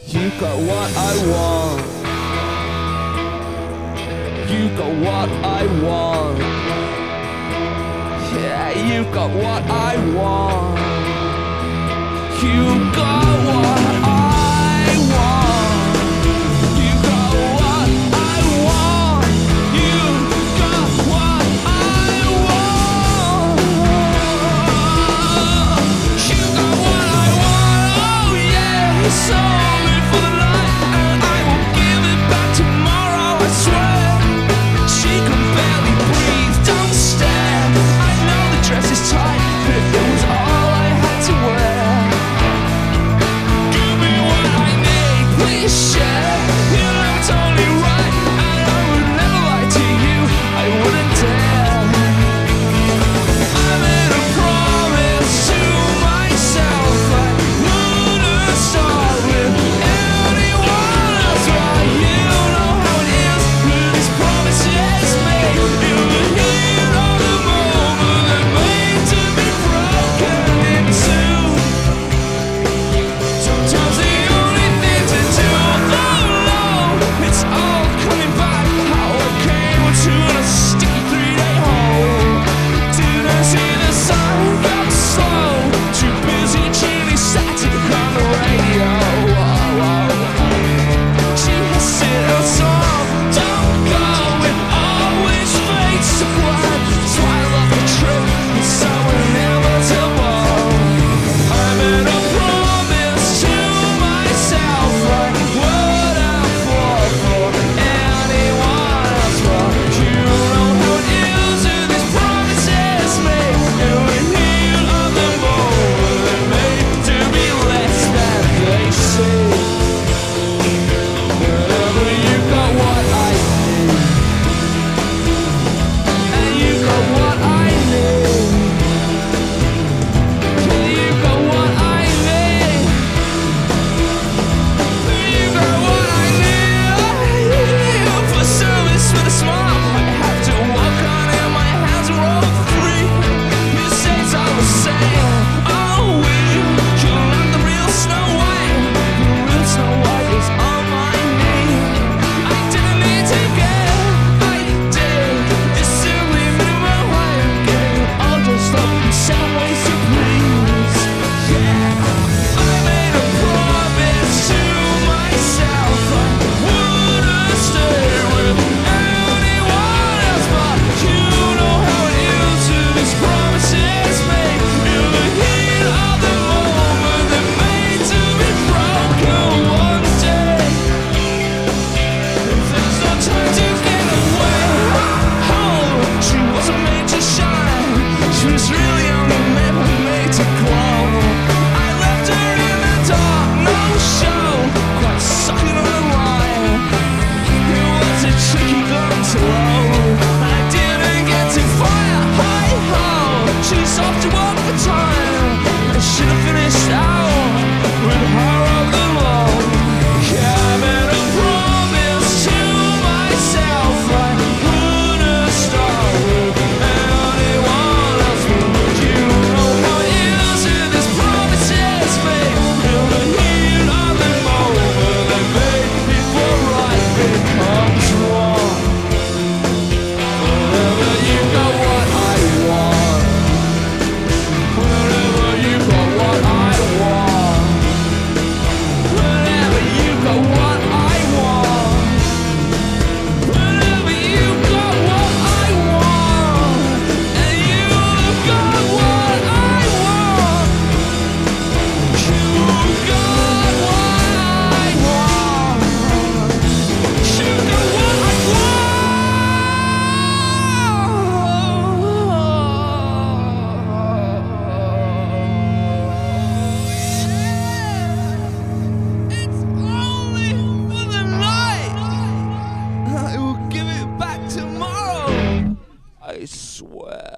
You got what I want. You got what I want. Yeah, you got what I want. You got what I want. You got what I want. You got what I want. You got what I want. Oh yeah, it's only for the night, and I will give it back tomorrow. I swear. She can barely breathe. Don't stare. I know the dress is tight, but it was all I had to wear. Give me what I need, please share. You know it's only right, and I would never lie to you. I wouldn't dare. I made a promise to myself I wouldn't start with anyone else. But you know how it is with these promises made in the heat of the moment. They're made to be broken in two. Sometimes the only thing to do, oh no, it's all coming back. How I came to a sticky 3-day hole. Didn't see the sun come slow. Too busy tuning static on the radio. She has said a song, don't go, it always fades to black. That's why I love the trip, it's so inevitable. I made a promise to myself I wouldn't fall for anyone else. But you know how it is with these promises made in the heat of the moment. They're made to be less than they say. Whenever you got what I need, and you got what I need. Yeah, you got what I need. You got what I need. For service with a smile, I have to walk on in my hands are all free. You say it's all the same. Oh, you're not the real Snow White. The real Snow White is on my knee. I didn't need to get, I did. It's simply minimum way of getting all dressed up in some ways to please. Yeah, I made a promise to myself I wouldn't stay with anyone else. But you know how it is with these promises made in the heat of the moment. They're made to be broken one day. If there's no time to get away, oh, she wasn't made to shine. She was really only made to glow. I left her in the dark, no show, quite sucking on the line. It was a tricky gun to load. I didn't get to fire, hi-ho. She's off to work for time. I should have finished out with her on the low. Yeah, I made a promise to myself I wouldn't start with anyone else. But you know how it is with these promises made in the heat of the moment. They made before right becomes wrong. Whenever you got what I want. Whenever you got what I want. Whenever you got what I want. Whenever you got what I want. And you got what I want. You got what I want. You got what I want. It's only for the night. I will give it back tomorrow. I swear.